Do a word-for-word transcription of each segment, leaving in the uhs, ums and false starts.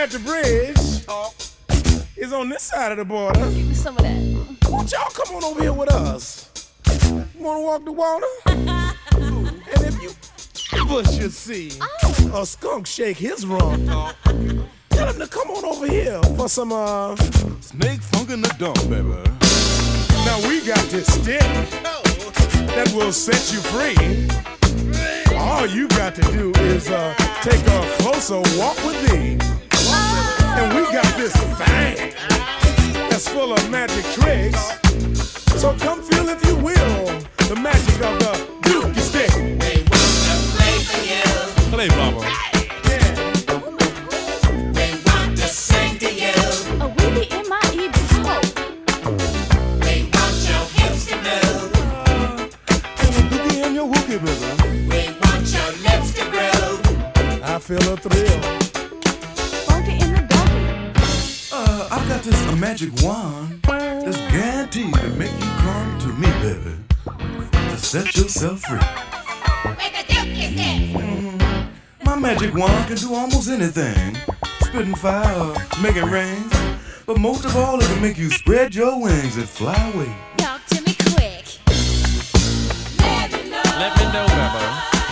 at the bridge is on this side of the border. Give me some of that. Won't y'all come on over here with us? You wanna walk the water? And if you ever should see oh. a skunk shake his rump, tell him to come on over here for some uh snake funk in the dump, baby. Now we got this stick that will set you free. All you got to do is uh, take a closer walk with me. And we got this thing that's full of magic tricks. So come feel, if you will, the magic of the Dookie stick. We want to play for you. Play, mama. Yeah. We want to sing to you. A weenie in my evening coat. We want your hips to move. And a dookie in your wookie, baby. We want your lips to groove. I feel a thrill. Funky in the doggy. Uh, I got this a magic wand that's guaranteed to make you come to me, baby, to set yourself free. Make a dookie stick. Mm, my magic wand can do almost anything. Spitting fire, making rain. But most of all, it can make you spread your wings and fly away. Talk to me quick. Let me know. Let me know, baby.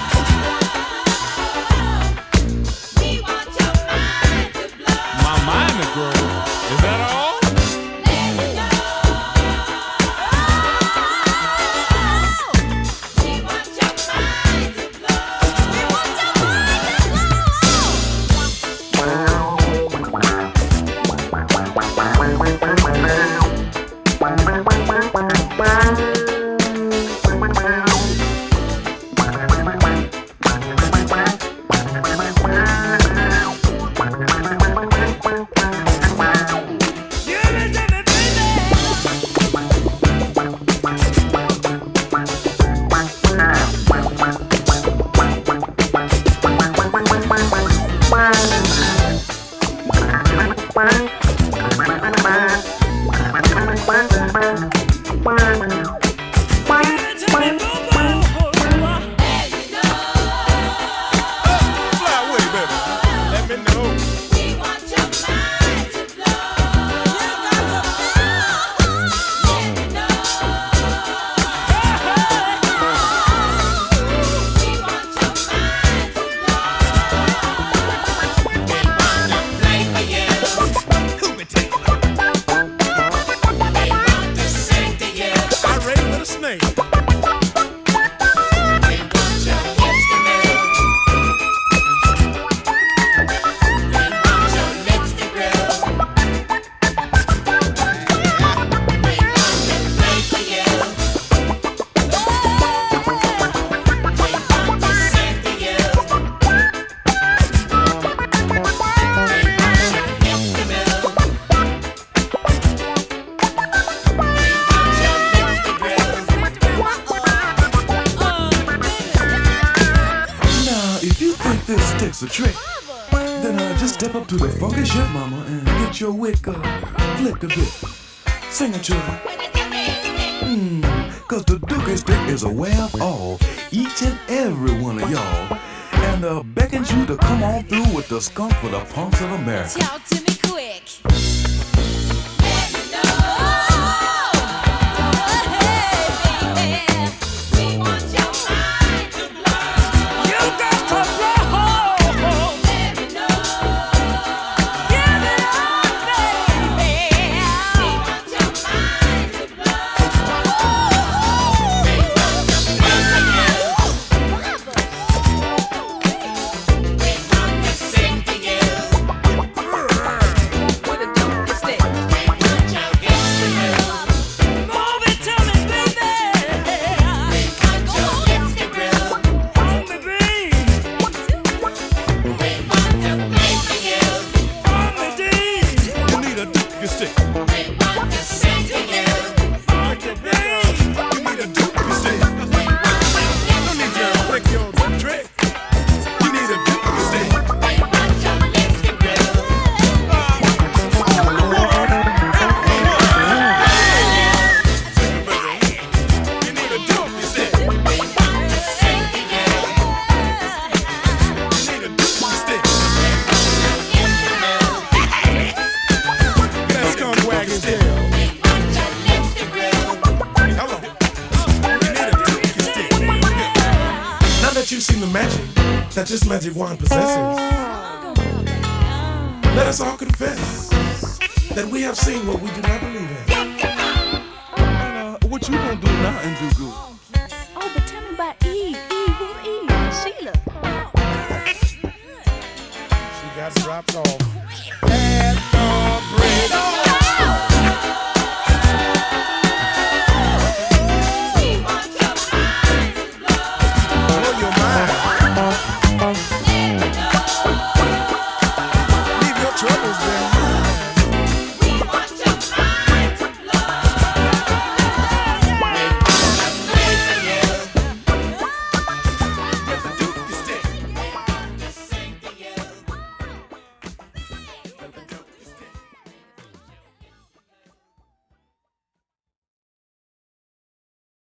We want your mind to blow. My mind to grow. Is that all? Let me know. We want your mind to blow. We want your mind to A trick. Then uh, just step up to the funky shit, mama, and get your wick uh, flicked a bit. Sing it, children. Mmm, cause the Dookie stick is aware of all, each and every one of y'all, and uh, beckons you to come on through with the skunk for the punks of America. talk to me quick. What a that this magic wand possesses. Let us all confess that we have seen what we do not believe in. And, uh, what you gonna do now and do good? Oh, but tell me about Eve. Eve, who's Eve? Sheila. She got dropped off. Bad